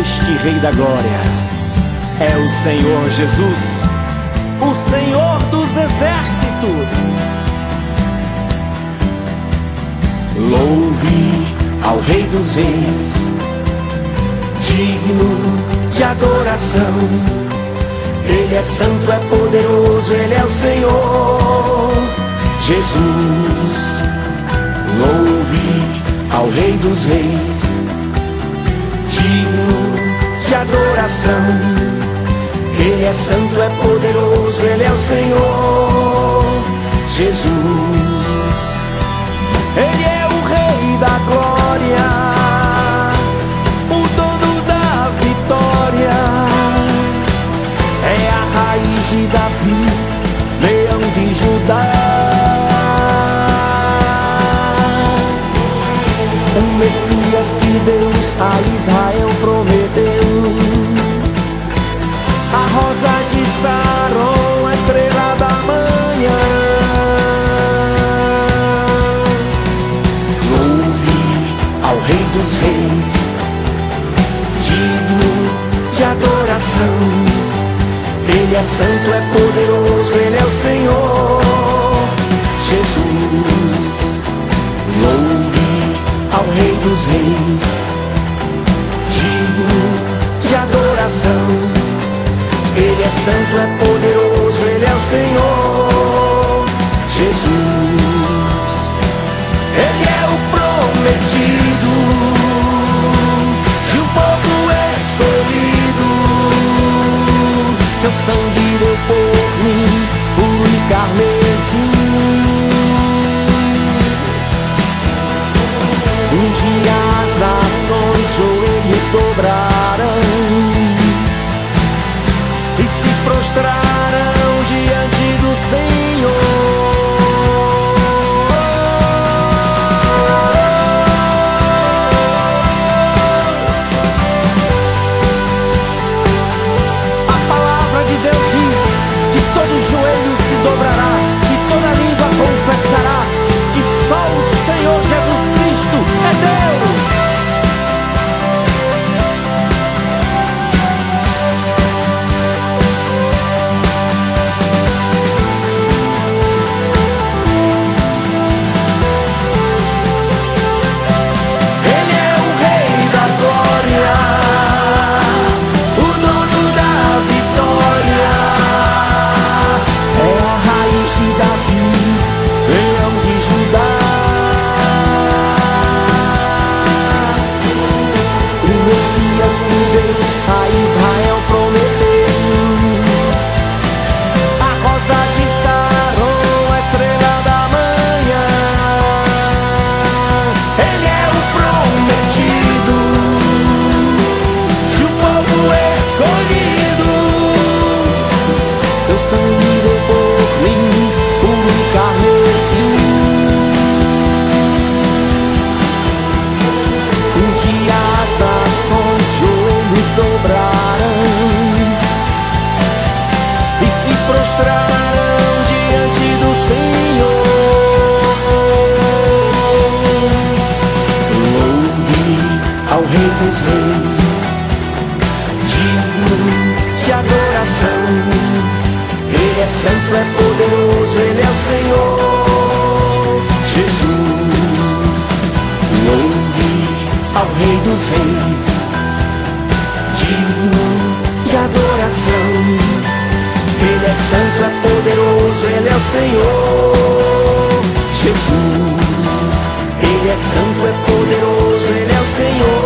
este Rei da Glória é o Senhor Jesus, o Senhor dos exércitos. Louve ao Rei dos Reis, digno de adoração. Ele é santo, é poderoso, Ele é o Senhor Jesus. Louve ao Rei dos Reis, digno de adoração. Ele é santo, é poderoso, Ele é o Senhor Jesus. Ele é o Rei da Glória, o dono da vitória. É a raiz de Davi, leão de Judá. O Messias que Deus a Israel prometeu, a rosa de Saron, a estrela da manhã. Louve ao Rei dos Reis, digno de adoração. Ele é santo, é poderoso, Ele é o Senhor Jesus. Louve ao Rei dos Reis, digno de adoração. Ele é santo, é poderoso, Ele é o Senhor Jesus. Ele é o prometido de um povo escolhido. Seu sangue deu por mim, puro e carmesim. Um dia as nações joelhos dobrarão e se prostrarão diante do Senhor. A palavra de Deus diz que todo joelho se dobrará e toda língua confessará que só o Senhor Jesus Cristo é Deus. Ele é o Rei da Glória, o dono da vitória. É a raiz de Davi, leão de Judá. O Messias que Deus a Israel prometeu, a rosa de Saron, a estrela da manhã. Ele é o prometido de um povo escolhido. Seu sangue deu por mim, puro e carmesim. Um dia as nações joelhos dobrarão e se prostrarão diante do Senhor. Louve ao Rei dos Reis, digno de adoração. Ele é santo, é poderoso, Ele é o Senhor Jesus. Louve ao Rei dos Reis, digno de adoração. Ele é santo, é poderoso, Ele é o Senhor Jesus. Ele é santo, é poderoso, Ele é o Senhor